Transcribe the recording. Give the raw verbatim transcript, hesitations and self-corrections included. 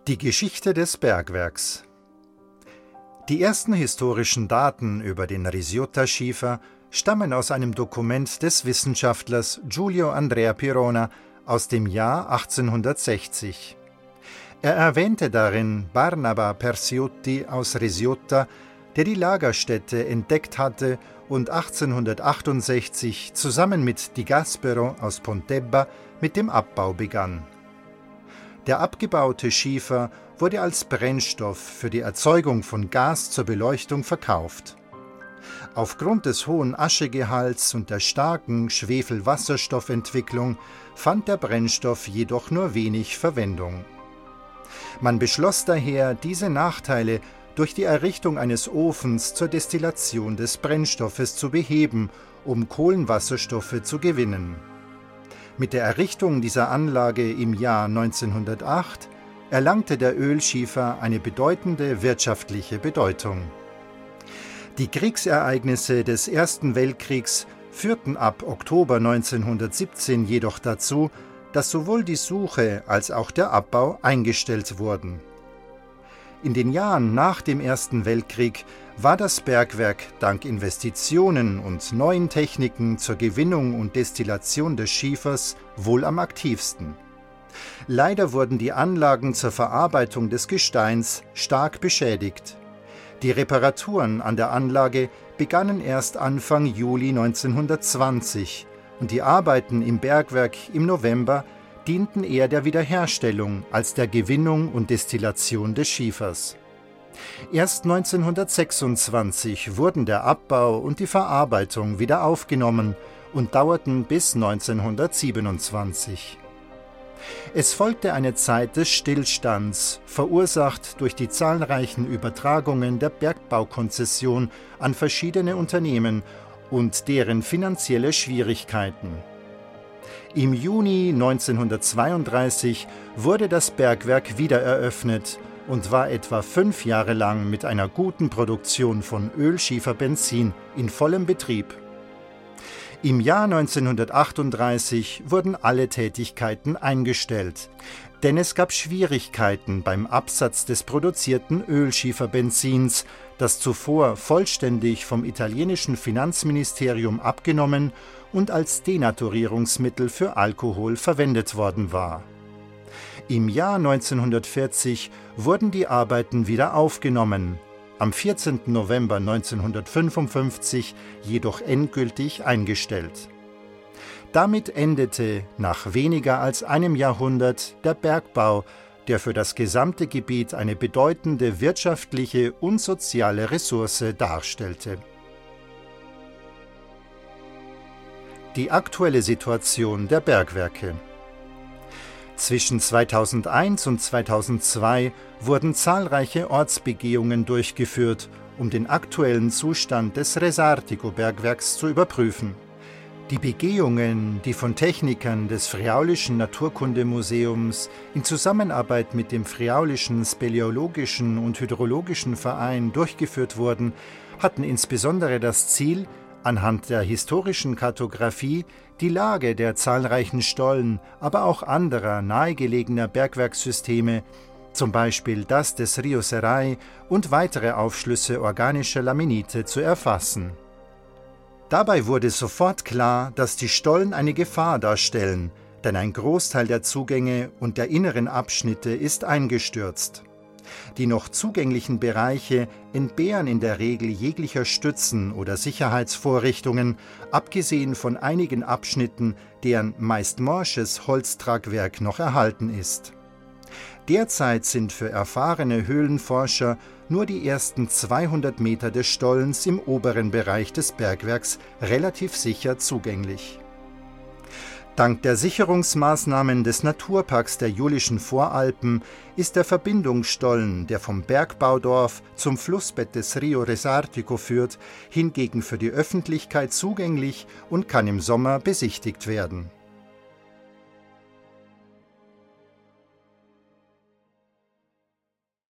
Die Geschichte des Bergwerks. Die ersten historischen Daten über den Risiota-Schiefer stammen aus einem Dokument des Wissenschaftlers Giulio Andrea Pirona aus dem Jahr achtzehnhundertsechzig. Er erwähnte darin Barnaba Persiutti aus Risiota, der die Lagerstätte entdeckt hatte und achtzehnhundertachtundsechzig zusammen mit Di Gaspero aus Pontebba mit dem Abbau begann. Der abgebaute Schiefer wurde als Brennstoff für die Erzeugung von Gas zur Beleuchtung verkauft. Aufgrund des hohen Aschegehalts und der starken Schwefel-Wasserstoffentwicklung fand der Brennstoff jedoch nur wenig Verwendung. Man beschloss daher, diese Nachteile durch die Errichtung eines Ofens zur Destillation des Brennstoffes zu beheben, um Kohlenwasserstoffe zu gewinnen. Mit der Errichtung dieser Anlage im Jahr neunzehnhundertacht erlangte der Ölschiefer eine bedeutende wirtschaftliche Bedeutung. Die Kriegsereignisse des Ersten Weltkriegs führten ab Oktober neunzehnhundertsiebzehn jedoch dazu, dass sowohl die Suche als auch der Abbau eingestellt wurden. In den Jahren nach dem Ersten Weltkrieg war das Bergwerk dank Investitionen und neuen Techniken zur Gewinnung und Destillation des Schiefers wohl am aktivsten. Leider wurden die Anlagen zur Verarbeitung des Gesteins stark beschädigt. Die Reparaturen an der Anlage begannen erst Anfang Juli neunzehnhundertzwanzig und die Arbeiten im Bergwerk im November dienten eher der Wiederherstellung als der Gewinnung und Destillation des Schiefers. Erst neunzehnhundertsechsundzwanzig wurden der Abbau und die Verarbeitung wieder aufgenommen und dauerten bis neunzehnhundertsiebenundzwanzig. Es folgte eine Zeit des Stillstands, verursacht durch die zahlreichen Übertragungen der Bergbaukonzession an verschiedene Unternehmen und deren finanzielle Schwierigkeiten. Im Juni neunzehnhundertzweiunddreißig wurde das Bergwerk wiedereröffnet und war etwa fünf Jahre lang mit einer guten Produktion von Ölschieferbenzin in vollem Betrieb. Im Jahr neunzehnhundertachtunddreißig wurden alle Tätigkeiten eingestellt, denn es gab Schwierigkeiten beim Absatz des produzierten Ölschieferbenzins, das zuvor vollständig vom italienischen Finanzministerium abgenommen und als Denaturierungsmittel für Alkohol verwendet worden war. Im Jahr neunzehnhundertvierzig wurden die Arbeiten wieder aufgenommen, am vierzehnten November neunzehnhundertfünfundfünfzig jedoch endgültig eingestellt. Damit endete nach weniger als einem Jahrhundert der Bergbau, der für das gesamte Gebiet eine bedeutende wirtschaftliche und soziale Ressource darstellte. Die aktuelle Situation der Bergwerke. Zwischen zweitausendeins und zweitausendzwei wurden zahlreiche Ortsbegehungen durchgeführt, um den aktuellen Zustand des Resartico-Bergwerks zu überprüfen. Die Begehungen, die von Technikern des Friaulischen Naturkundemuseums in Zusammenarbeit mit dem Friaulischen Speleologischen und Hydrologischen Verein durchgeführt wurden, hatten insbesondere das Ziel, anhand der historischen Kartographie die Lage der zahlreichen Stollen, aber auch anderer nahegelegener Bergwerkssysteme, zum Beispiel das des Rio Serai und weitere Aufschlüsse organischer Laminite zu erfassen. Dabei wurde sofort klar, dass die Stollen eine Gefahr darstellen, denn ein Großteil der Zugänge und der inneren Abschnitte ist eingestürzt. Die noch zugänglichen Bereiche entbehren in der Regel jeglicher Stützen oder Sicherheitsvorrichtungen, abgesehen von einigen Abschnitten, deren meist morsches Holztragwerk noch erhalten ist. Derzeit sind für erfahrene Höhlenforscher nur die ersten zweihundert Meter des Stollens im oberen Bereich des Bergwerks relativ sicher zugänglich. Dank der Sicherungsmaßnahmen des Naturparks der Julischen Voralpen ist der Verbindungsstollen, der vom Bergbaudorf zum Flussbett des Rio Resartico führt, hingegen für die Öffentlichkeit zugänglich und kann im Sommer besichtigt werden.